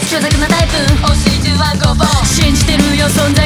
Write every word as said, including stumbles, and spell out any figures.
強弱なタイプ、お尻じゅうはごぼう信じてるよ存